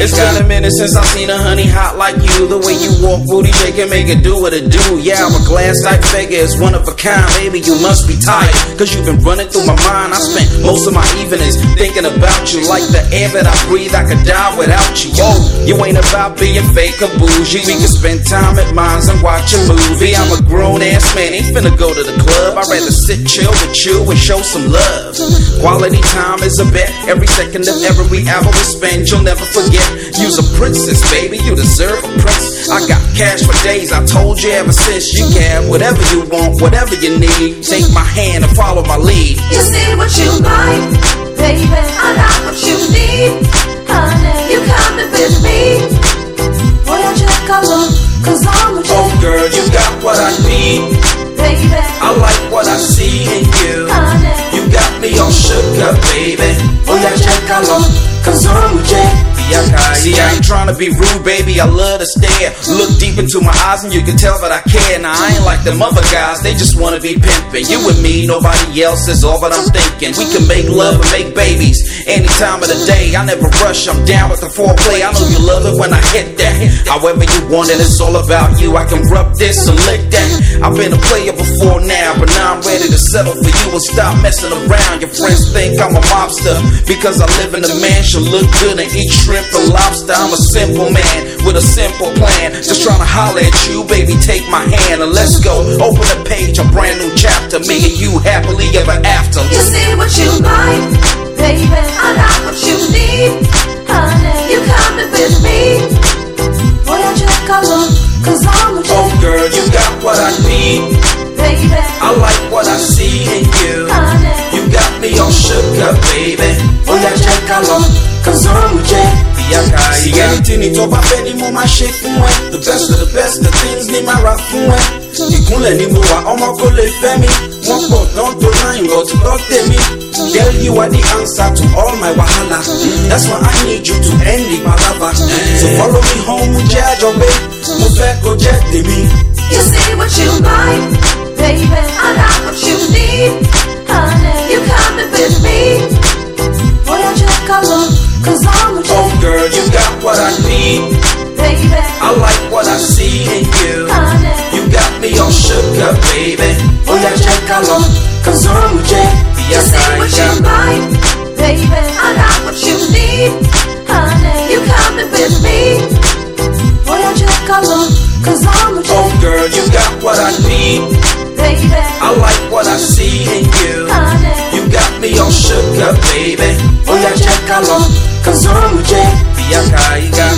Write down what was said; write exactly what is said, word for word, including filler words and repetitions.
It's been a minute since I seen a honey hot like you. The way you walk, booty shaking, make it do what it do. Yeah, I'm a glass type figure, it's one of a kind. Baby, you must be tired, cause you've been running through my mind. I spent most of my evenings thinking about you. Like the air that I breathe, I could die without you. Yo, you ain't about being fake or bougie. We can spend time at mines and watch a movie. I'm a grown ass man, ain't finna go to the club. I'd rather sit chill with you and show some love. Quality time is a bet. Every second of every hour we spend, you'll never forget. You's a princess, baby, you deserve a prince. I got cash for days, I told you ever since. You can have whatever you want, whatever you need. Take my hand and follow my lead. You see what you like, baby, I got what you need. Honey, you coming with me. Boy, I check a look, cause I'm a chick. Oh girl, you got what I need. Baby, I like what I see in you. honey, You got me all shook up, baby. boy, I check a look, cause I'm a chick. See, I ain't tryna be rude, baby, I love to stare. Look deep into my eyes and you can tell that I care. Now I ain't like them other guys, they just wanna be pimpin'. You and me, nobody else is all that I'm thinking. We can make love and make babies any time of the day. I never rush, I'm down with the foreplay. I know you love it when I hit that. However you want it, it's all about you. I can rub this and lick that. I've been a player before now, but now I'm ready to settle for you and stop messing around. Your friends think I'm a mobster because I live in a mansion, look good and eat shrimp and lobster. I'm a simple man with a simple plan, just trying to holler at you, baby, take my hand and let's go. Open the page, a brand new chapter, me and you happily ever after. You see what you like, baby, I got what you need. Honey, you coming with me. Boy, I check a look, cause I'm a chick. Oh girl, you got what I need. Baby, I like what I see in you. honey, You got me all shook up, baby. boy, I check a look, cause I'm a chick. See anything ni tó bá fẹ́ ni mo máa ṣe fún ẹ. The best of the best, the things ni máa ra fún ẹ. Ìkúnlẹ̀ ni mo wà, ọmọ kò lè fẹ́ mi. Wọ́n pọ̀ tán tó náà ìwọ̀ tí lọ́ tèmi. Girl, you are the answer to all my wahala. That's why I need you to end the palava. So follow me home, mo jẹ́ àjọgbé. Mo fẹ́ kó jẹ́ tèmi. You see what you like, baby, I got what you need. Honey, you coming with me. Boy, I check a look, cause I'm a chick. Oh girl, you got what I need. Baby, I like what I see in you. honey, You got me all shook up, baby. boy, I check a look, cause I'm a chick. You see what you like, baby, I got what you need. Honey, you coming with me. Boy, I check a look, cause I'm a chick. Oh girl, you got what I need. Baby, I like what I see in you. honey, You got me all shook up, baby. boy, I check a look, cause I'm a chick. Biakaiga.